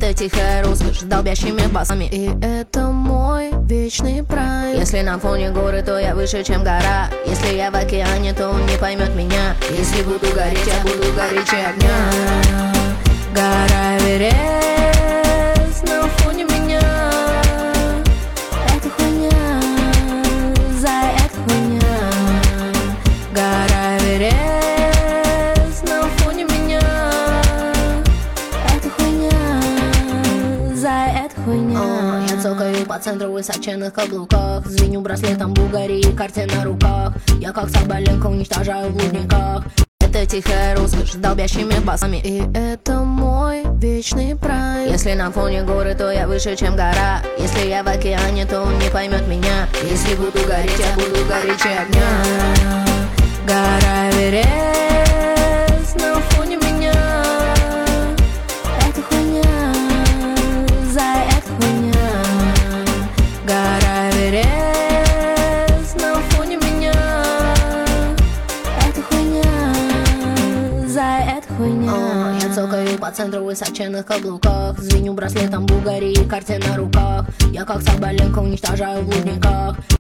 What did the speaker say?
Это тихая роскошь с долбящими басами, и это мой вечный прайд. Если на фоне горы, то я выше, чем гора. Если я в океане, то он не поймет меня. Если буду гореть, я буду горячее огня. Гора Эверест на фоне меня. Это хуйня, за это хуйня. Гора Эверест на фоне меня. Это хуйня, за это хуйня. Я цокаю по центру в высоченных каблуках, звеню браслетом Булгарии и карте на руках. Я как Соболенко уничтожаю в блудниках. Это тихая роскошь с долбящими басами, и это мой вечный прайд. Если на фоне горы, то я выше, чем гора. Если я в океане, то он не поймет меня. Если буду гореть, я буду горячее огня. Гора Эверест на фоне меня. Это хуйня, за это хуйня. Гора Эверест на фоне меня. Это хуйня, за это хуйня. Я цокаю по центру в высоченных каблуках, звеню браслетом Булгарии и карте на руках. Я как Соболенко уничтожаю в блудниках.